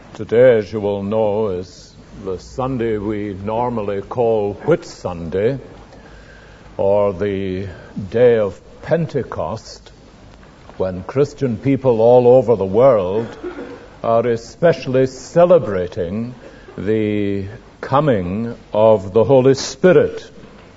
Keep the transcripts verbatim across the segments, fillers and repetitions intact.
Today, as you will know, is the Sunday we normally call Whit Sunday, or the day of Pentecost, when Christian people all over the world are especially celebrating the coming of the Holy Spirit,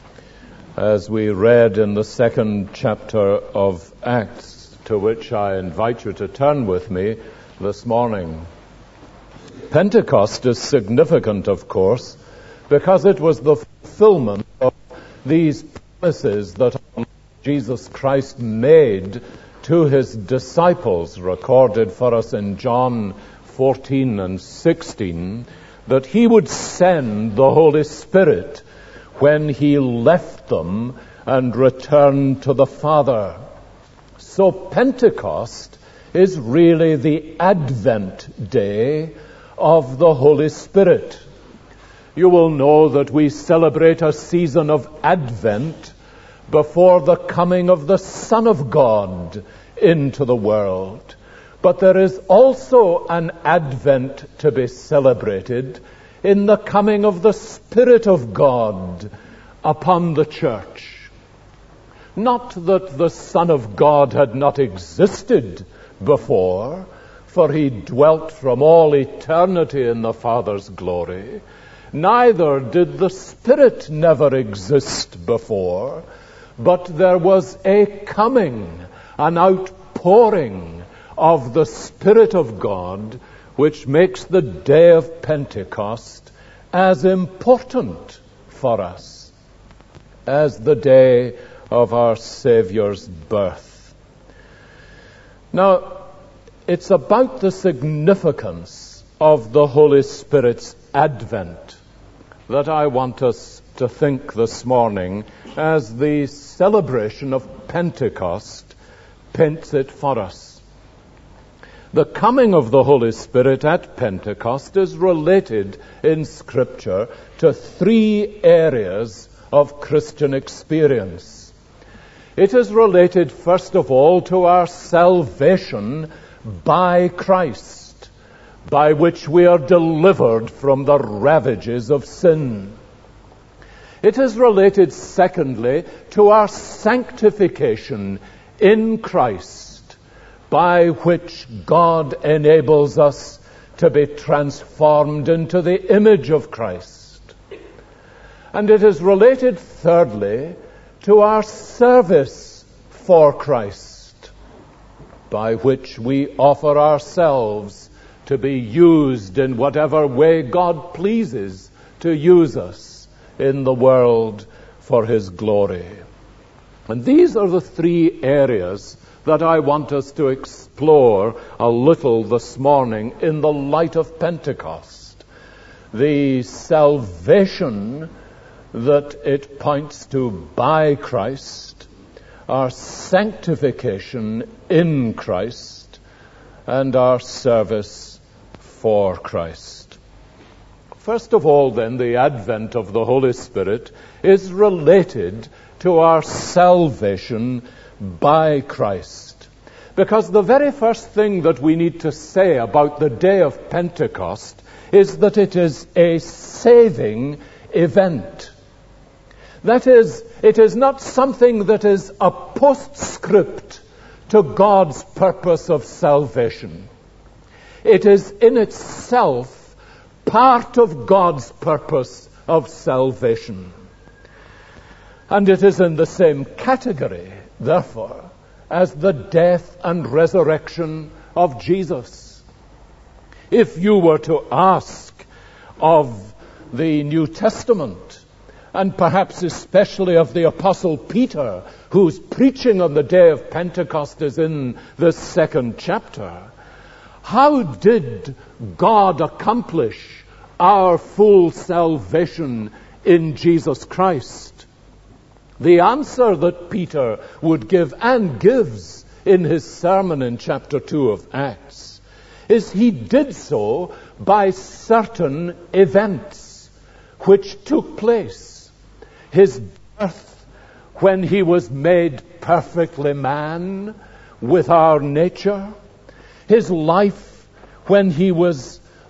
as we read in the second chapter of Acts, to which I invite you to turn with me this morning. Pentecost is significant, of course, because it was the fulfillment of these promises that Jesus Christ made to his disciples, recorded for us in John fourteen and sixteen, that he would send the Holy Spirit when he left them and returned to the Father. So Pentecost is really the Advent day of the Holy Spirit. You will know that we celebrate a season of Advent before the coming of the Son of God into the world. But there is also an Advent to be celebrated in the coming of the Spirit of God upon the church. Not that the Son of God had not existed before, for he dwelt from all eternity in the Father's glory. Neither did the Spirit never exist before, but there was a coming, an outpouring of the Spirit of God, which makes the day of Pentecost as important for us as the day of our Savior's birth. Now, it's about the significance of the Holy Spirit's advent that I want us to think this morning as the celebration of Pentecost paints it for us. The coming of the Holy Spirit at Pentecost is related in Scripture to three areas of Christian experience. It is related, first of all, to our salvation by Christ, by which we are delivered from the ravages of sin. It is related, secondly, to our sanctification in Christ, by which God enables us to be transformed into the image of Christ. And it is related, thirdly, to our service for Christ, by which we offer ourselves to be used in whatever way God pleases to use us in the world for his glory. And these are the three areas that I want us to explore a little this morning in the light of Pentecost. The salvation that it points to by Christ, our sanctification in Christ, and our service for Christ. First of all, then, the advent of the Holy Spirit is related to our salvation by Christ. Because the very first thing that we need to say about the day of Pentecost is that it is a saving event. That is, it is not something that is a postscript to God's purpose of salvation. It is in itself part of God's purpose of salvation. And it is in the same category, therefore, as the death and resurrection of Jesus. If you were to ask of the New Testament, and perhaps especially of the Apostle Peter, whose preaching on the day of Pentecost is in this second chapter, how did God accomplish our full salvation in Jesus Christ? The answer that Peter would give, and gives in his sermon in chapter two of Acts, is he did so by certain events which took place. His birth, when he was made perfectly man with our nature. His life, when he was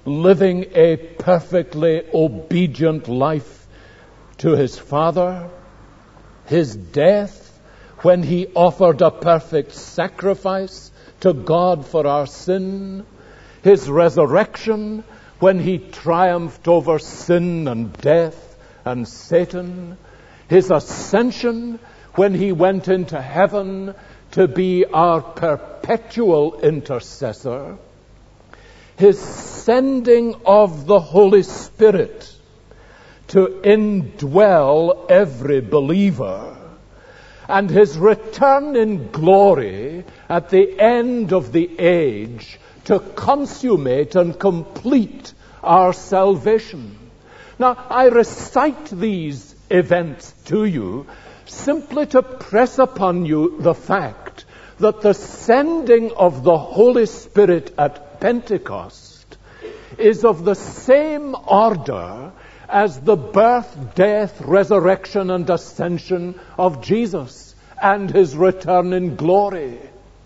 living a perfectly obedient life to his Father, his death when he offered a perfect sacrifice to God for our sin, his resurrection when he triumphed over sin and death and Satan, his ascension when he went into heaven to be our perpetual intercessor, his sending of the Holy Spirit to indwell every believer, and his return in glory at the end of the age to consummate and complete our salvation. Now, I recite these events to you simply to press upon you the fact that the sending of the Holy Spirit at Pentecost is of the same order as the birth, death, resurrection, and ascension of Jesus and his return in glory.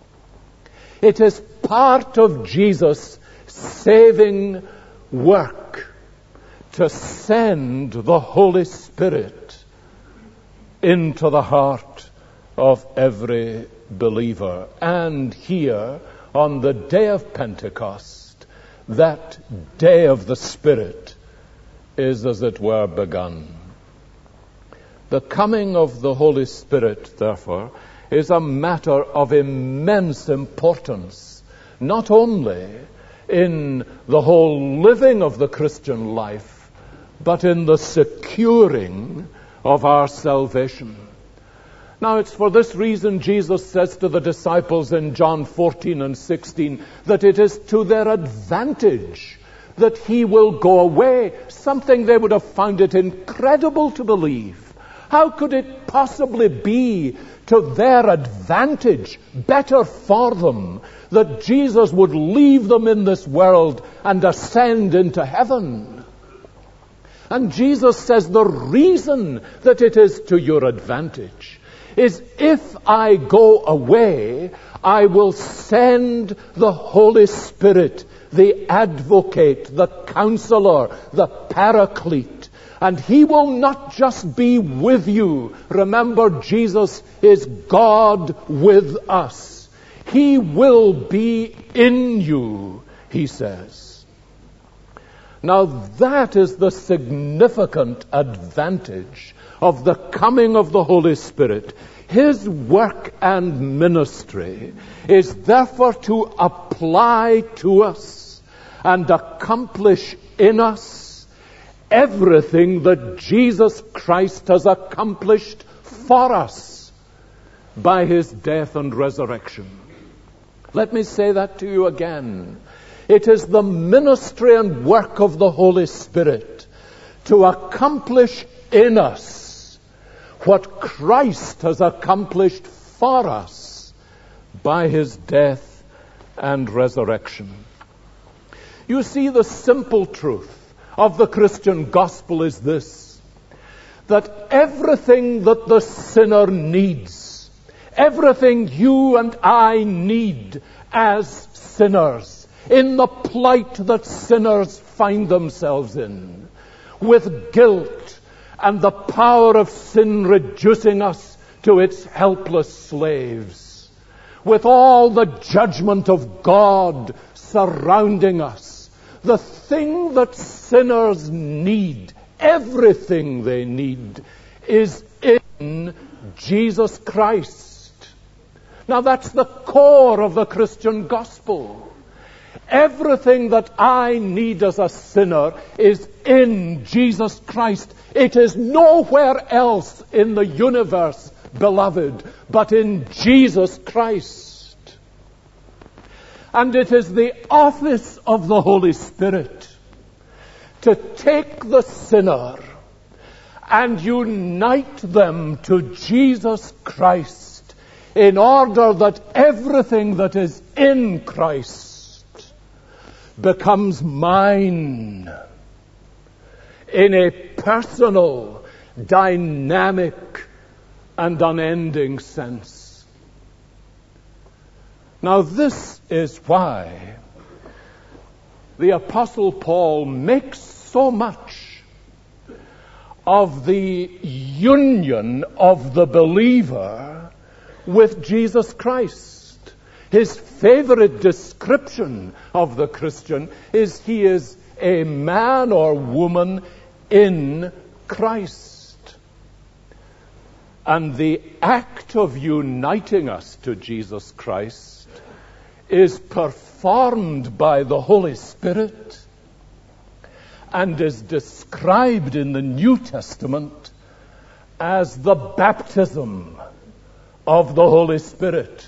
It is part of Jesus' saving work to send the Holy Spirit into the heart of every believer. And here, on the day of Pentecost, that day of the Spirit is, as it were, begun. The coming of the Holy Spirit, therefore, is a matter of immense importance, not only in the whole living of the Christian life, but in the securing of our salvation. Now, it's for this reason Jesus says to the disciples in John fourteen and sixteen that it is to their advantage that he will go away, something they would have found it incredible to believe. How could it possibly be to their advantage, better for them, that Jesus would leave them in this world and ascend into heaven? And Jesus says the reason that it is to your advantage is if I go away, I will send the Holy Spirit, the advocate, the counselor, the paraclete. And he will not just be with you. Remember, Jesus is God with us. He will be in you, he says. Now that is the significant advantage of the coming of the Holy Spirit. His work and ministry is therefore to apply to us and accomplish in us everything that Jesus Christ has accomplished for us by his death and resurrection. Let me say that to you again. It is the ministry and work of the Holy Spirit to accomplish in us what Christ has accomplished for us by his death and resurrection. You see, the simple truth of the Christian gospel is this, that everything that the sinner needs, everything you and I need as sinners, in the plight that sinners find themselves in, with guilt and the power of sin reducing us to its helpless slaves, with all the judgment of God surrounding us, the thing that sinners need, everything they need, is in Jesus Christ. Now that's the core of the Christian gospel. Everything that I need as a sinner is in Jesus Christ. It is nowhere else in the universe, beloved, but in Jesus Christ. And it is the office of the Holy Spirit to take the sinner and unite them to Jesus Christ in order that everything that is in Christ becomes mine in a personal, dynamic, and unending sense. Now this is why the Apostle Paul makes so much of the union of the believer with Jesus Christ. His favorite description of the Christian is he is a man or woman in Christ. And the act of uniting us to Jesus Christ is performed by the Holy Spirit and is described in the New Testament as the baptism of the Holy Spirit.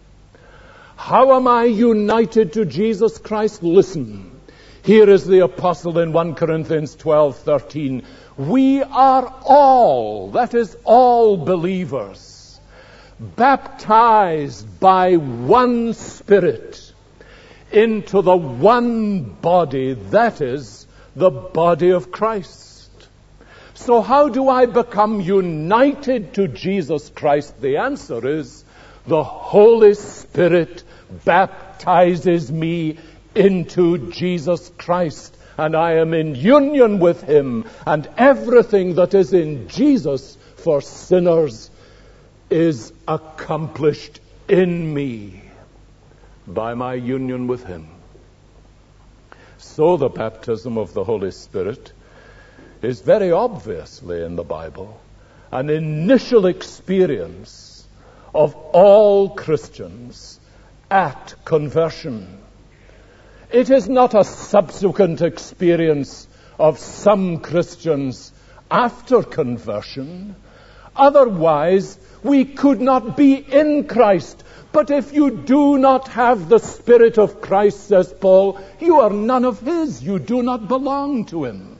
How am I united to Jesus Christ? Listen. Here is the apostle in First Corinthians twelve thirteen. We are all, that is all believers, baptized by one Spirit into the one body, that is the body of Christ. So how do I become united to Jesus Christ? The answer is the Holy Spirit baptizes me into Jesus Christ, and I am in union with him, and everything that is in Jesus for sinners is accomplished in me by my union with him. So the baptism of the Holy Spirit is very obviously in the Bible an initial experience of all Christians at conversion. It is not a subsequent experience of some Christians after conversion. Otherwise, we could not be in Christ. But if you do not have the Spirit of Christ, says Paul, you are none of his. You do not belong to him.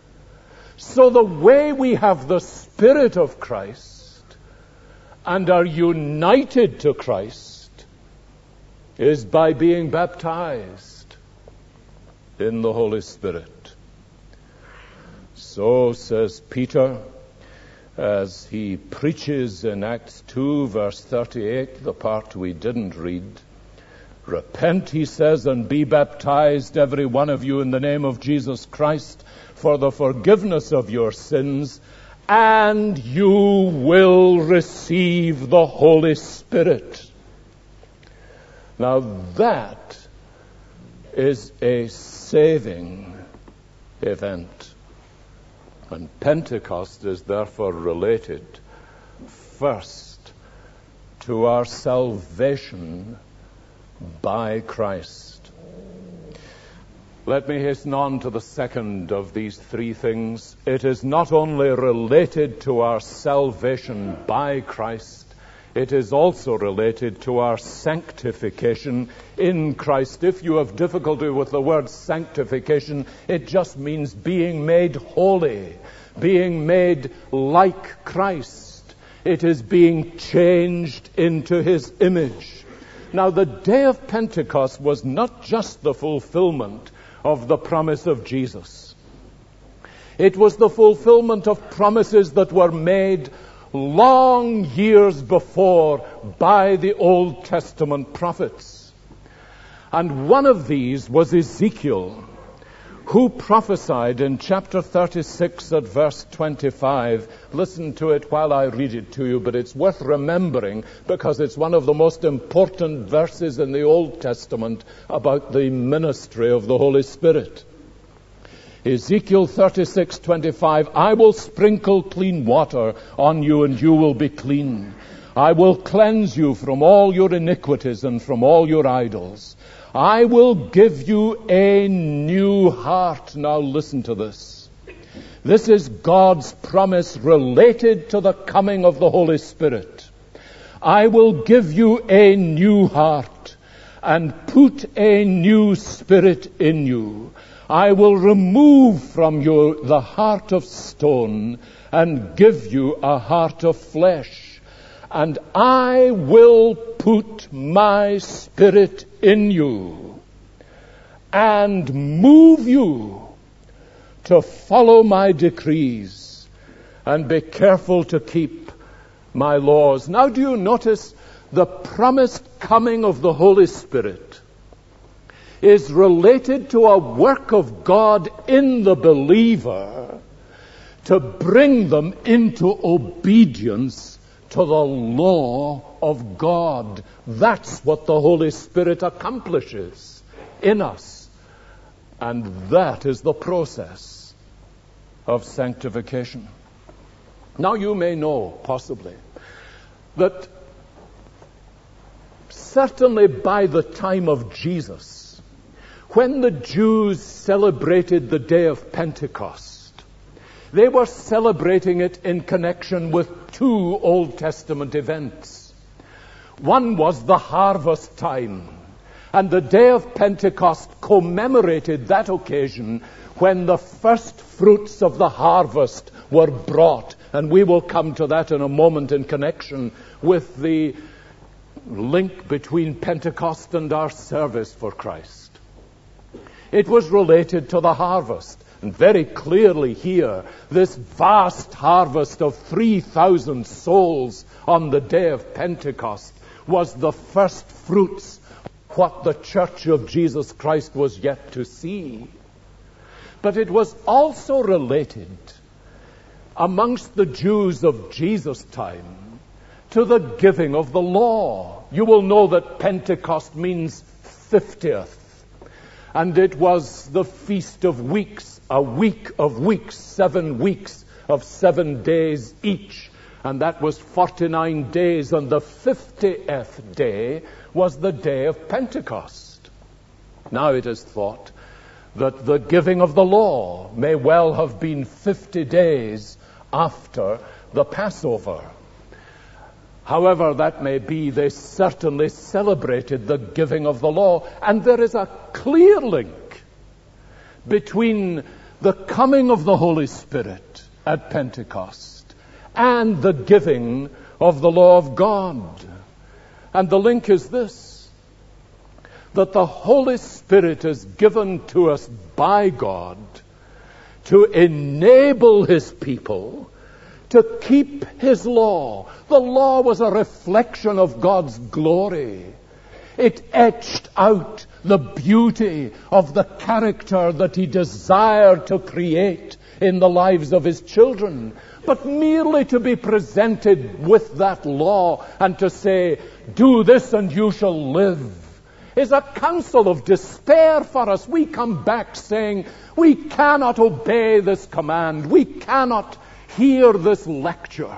So the way we have the Spirit of Christ and are united to Christ is by being baptized in the Holy Spirit. So, says Peter, as he preaches in Acts two, verse thirty-eight, the part we didn't read, repent, he says, and be baptized, every one of you, in the name of Jesus Christ, for the forgiveness of your sins, and you will receive the Holy Spirit. Now that is a saving event. And Pentecost is therefore related first to our salvation by Christ. Let me hasten on to the second of these three things. It is not only related to our salvation by Christ, it is also related to our sanctification in Christ. If you have difficulty with the word sanctification, it just means being made holy, being made like Christ. It is being changed into his image. Now, the day of Pentecost was not just the fulfillment of the promise of Jesus. It was the fulfillment of promises that were made long years before by the Old Testament prophets. And one of these was Ezekiel, who prophesied in chapter thirty-six at verse twenty-five. Listen to it while I read it to you, but it's worth remembering because it's one of the most important verses in the Old Testament about the ministry of the Holy Spirit. Ezekiel thirty-six twenty-five, I will sprinkle clean water on you, and you will be clean. I will cleanse you from all your iniquities and from all your idols. I will give you a new heart. Now listen to this. This is God's promise related to the coming of the Holy Spirit. I will give you a new heart and put a new spirit in you. I will remove from you the heart of stone and give you a heart of flesh. And I will put my spirit in you and move you to follow my decrees and be careful to keep my laws. Now, do you notice the promised coming of the Holy Spirit is related to a work of God in the believer to bring them into obedience to the law of God. That's what the Holy Spirit accomplishes in us. And that is the process of sanctification. Now you may know, possibly, that certainly by the time of Jesus, when the Jews celebrated the day of Pentecost, they were celebrating it in connection with two Old Testament events. One was the harvest time, and the day of Pentecost commemorated that occasion when the first fruits of the harvest were brought. And we will come to that in a moment in connection with the link between Pentecost and our service for Christ. It was related to the harvest. And very clearly here, this vast harvest of three thousand souls on the day of Pentecost was the first fruits of what the Church of Jesus Christ was yet to see. But it was also related amongst the Jews of Jesus' time to the giving of the law. You will know that Pentecost means fiftieth. And it was the Feast of Weeks, a week of weeks, seven weeks of seven days each. And that was forty-nine days, and the fiftieth day was the day of Pentecost. Now it is thought that the giving of the law may well have been fifty days after the Passover. However that may be, they certainly celebrated the giving of the law. And there is a clear link between the coming of the Holy Spirit at Pentecost and the giving of the law of God. And the link is this, that the Holy Spirit is given to us by God to enable His people to keep His law. The law was a reflection of God's glory. It etched out the beauty of the character that He desired to create in the lives of His children. But merely to be presented with that law and to say, do this and you shall live, is a counsel of despair for us. We come back saying, we cannot obey this command. We cannot hear this lecture.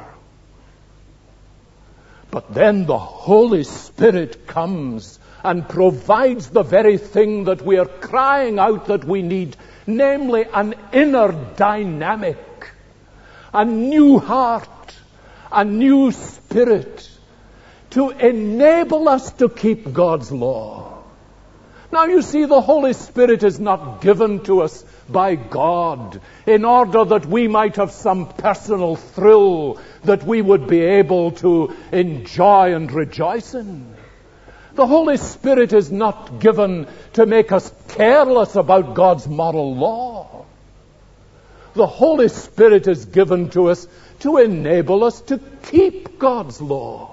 But then the Holy Spirit comes and provides the very thing that we are crying out that we need, namely an inner dynamic, a new heart, a new spirit, to enable us to keep God's law. Now you see, the Holy Spirit is not given to us by God in order that we might have some personal thrill that we would be able to enjoy and rejoice in. The Holy Spirit is not given to make us careless about God's moral law. The Holy Spirit is given to us to enable us to keep God's law.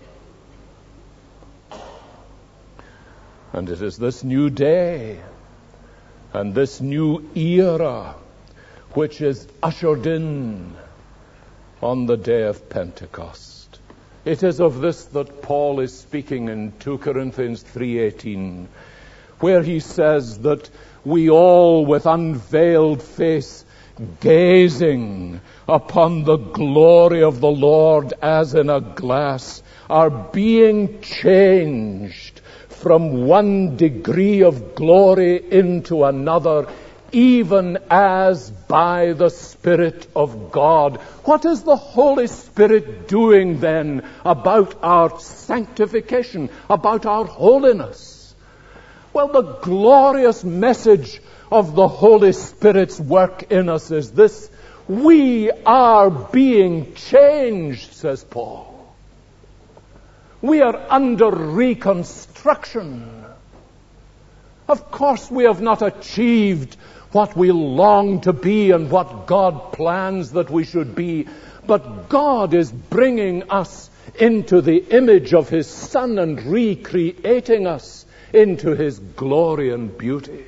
And it is this new day and this new era which is ushered in on the day of Pentecost. It is of this that Paul is speaking in two Corinthians three eighteen, where he says that we all with unveiled face, gazing upon the glory of the Lord as in a glass, are being changed from one degree of glory into another, even as by the Spirit of God. What is the Holy Spirit doing then about our sanctification, about our holiness? Well, the glorious message of the Holy Spirit's work in us is this: we are being changed, says Paul. We are under reconstruction. Of course, we have not achieved what we long to be and what God plans that we should be, but God is bringing us into the image of His Son and recreating us into his glory and beauty.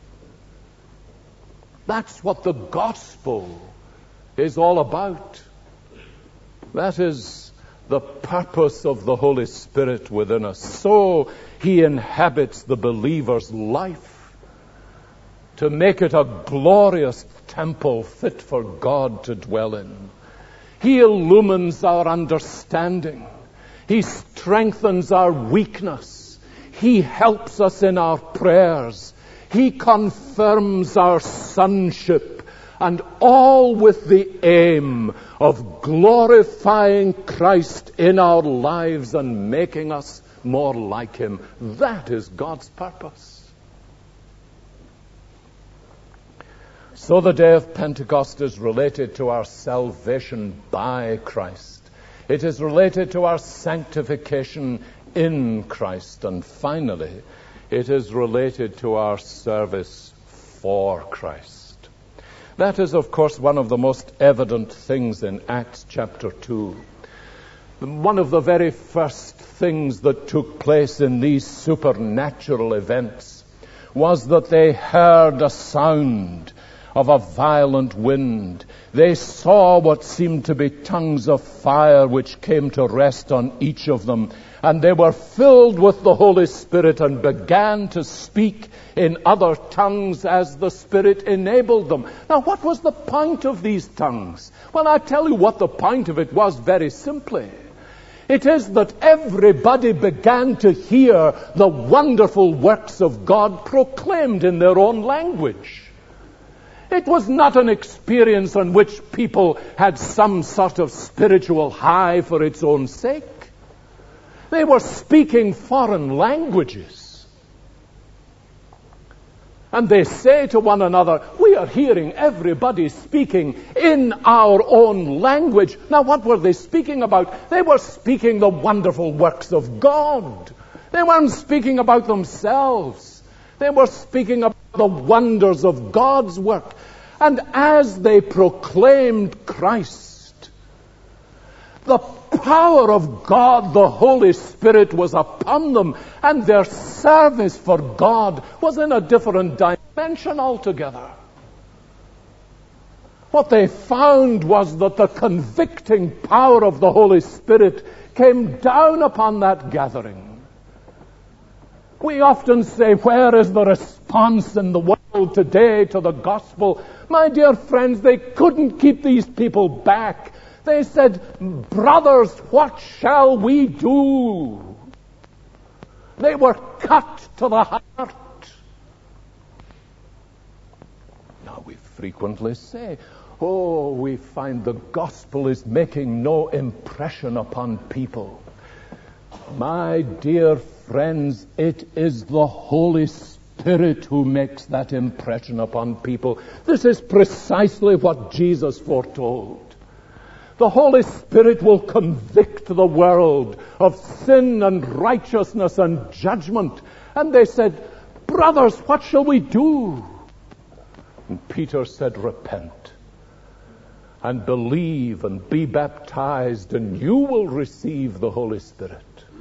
That's what the gospel is all about. That is the purpose of the Holy Spirit within us. So he inhabits the believer's life to make it a glorious temple fit for God to dwell in. He illumines our understanding. He strengthens our weakness. He helps us in our prayers. He confirms our sonship, and all with the aim of glorifying Christ in our lives and making us more like him. That is God's purpose. So the day of Pentecost is related to our salvation by Christ. It is related to our sanctification in Christ. And finally, it is related to our service for Christ. That is, of course, one of the most evident things in Acts chapter two. One of the very first things that took place in these supernatural events was that they heard a sound of a violent wind. They saw what seemed to be tongues of fire which came to rest on each of them. And they were filled with the Holy Spirit and began to speak in other tongues as the Spirit enabled them. Now, what was the point of these tongues? Well, I tell you what the point of it was very simply. It is that everybody began to hear the wonderful works of God proclaimed in their own language. It was not an experience on which people had some sort of spiritual high for its own sake. They were speaking foreign languages. And they say to one another, we are hearing everybody speaking in our own language. Now, what were they speaking about? They were speaking the wonderful works of God. They weren't speaking about themselves. They were speaking about the wonders of God's work. And as they proclaimed Christ, the power of God, the Holy Spirit, was upon them, and their service for God was in a different dimension altogether. What they found was that the convicting power of the Holy Spirit came down upon that gathering. We often say, where is the response in the world today to the gospel? My dear friends, they couldn't keep these people back. They said, brothers, what shall we do? They were cut to the heart. Now we frequently say, oh, we find the gospel is making no impression upon people. My dear friends, it is the Holy Spirit who makes that impression upon people. This is precisely what Jesus foretold. The Holy Spirit will convict the world of sin and righteousness and judgment. And they said, brothers, what shall we do? And Peter said, repent and believe and be baptized, and you will receive the Holy Spirit.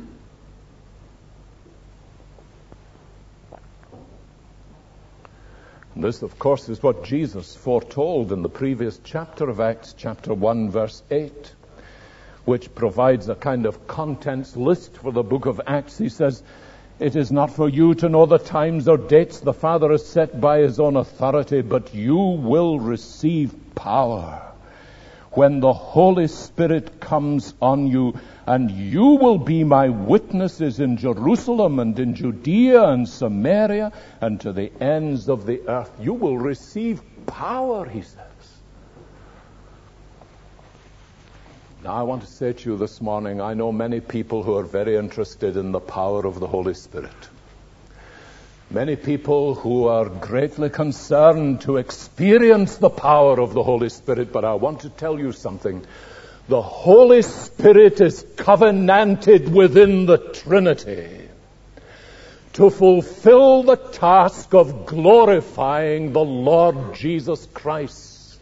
This, of course, is what Jesus foretold in the previous chapter of Acts, chapter one, verse eight, which provides a kind of contents list for the book of Acts. He says, it is not for you to know the times or dates the Father has set by his own authority, but you will receive power when the Holy Spirit comes on you, and you will be my witnesses in Jerusalem and in Judea and Samaria and to the ends of the earth. You will receive power, he says. Now, I want to say to you this morning, I know many people who are very interested in the power of the Holy Spirit. Many people who are greatly concerned to experience the power of the Holy Spirit, but I want to tell you something. The Holy Spirit is covenanted within the Trinity to fulfill the task of glorifying the Lord Jesus Christ.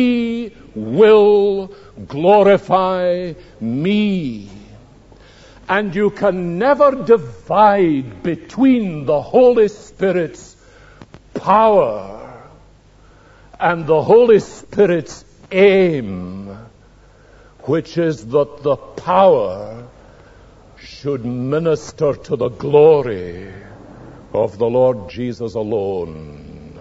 He will glorify me. And you can never divide between the Holy Spirit's power and the Holy Spirit's aim, which is that the power should minister to the glory of the Lord Jesus alone.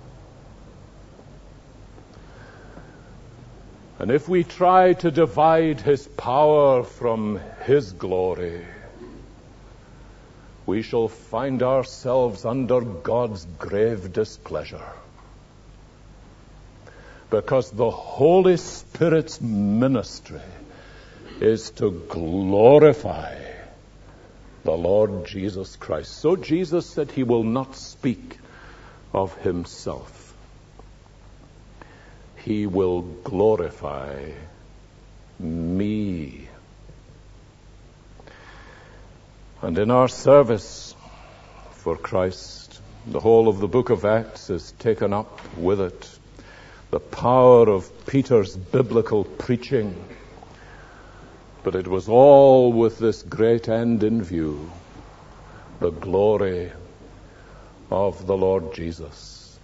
And if we try to divide his power from his glory, we shall find ourselves under God's grave displeasure. Because the Holy Spirit's ministry is to glorify the Lord Jesus Christ. So Jesus said he will not speak of himself. He will glorify me. And in our service for Christ, the whole of the book of Acts is taken up with it. The power of Peter's biblical preaching. But it was all with this great end in view, the glory of the Lord Jesus.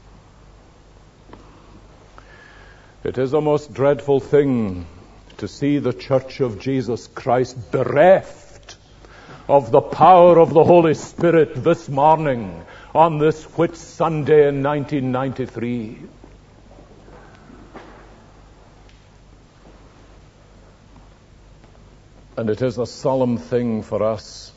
It is a most dreadful thing to see the Church of Jesus Christ bereft of the power of the Holy Spirit this morning on this Whit Sunday in nineteen ninety-three. And it is a solemn thing for us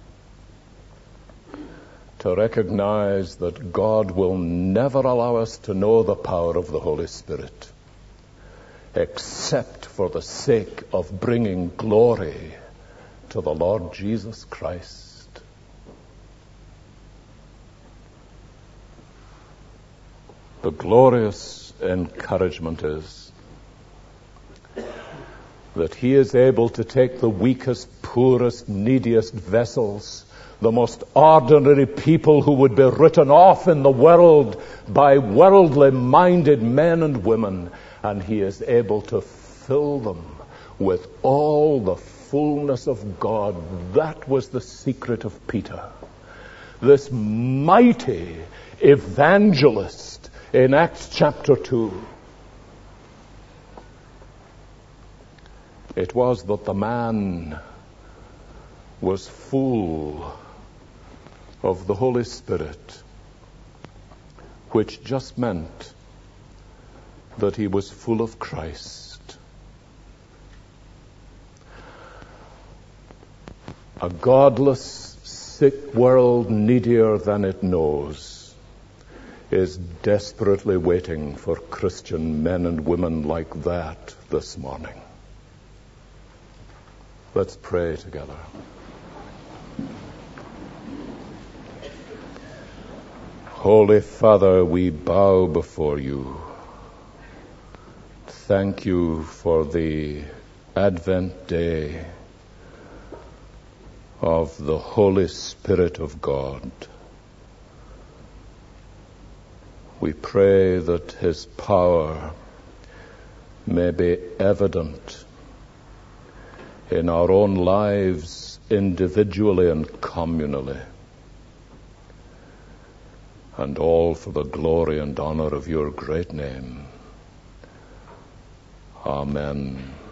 to recognize that God will never allow us to know the power of the Holy Spirit except for the sake of bringing glory to the Lord Jesus Christ. The glorious encouragement is that he is able to take the weakest, poorest, neediest vessels, the most ordinary people who would be written off in the world by worldly-minded men and women, and he is able to fill them with all the fullness of God. That was the secret of Peter. This mighty evangelist in Acts chapter two. It was that the man was full of the Holy Spirit, which just meant that he was full of Christ. A godless, sick world, needier than it knows, is desperately waiting for Christian men and women like that this morning. Let's pray together. Holy Father, we bow before you. Thank you for the Advent day of the Holy Spirit of God. We pray that his power may be evident in our own lives, individually and communally, and all for the glory and honor of your great name. Amen.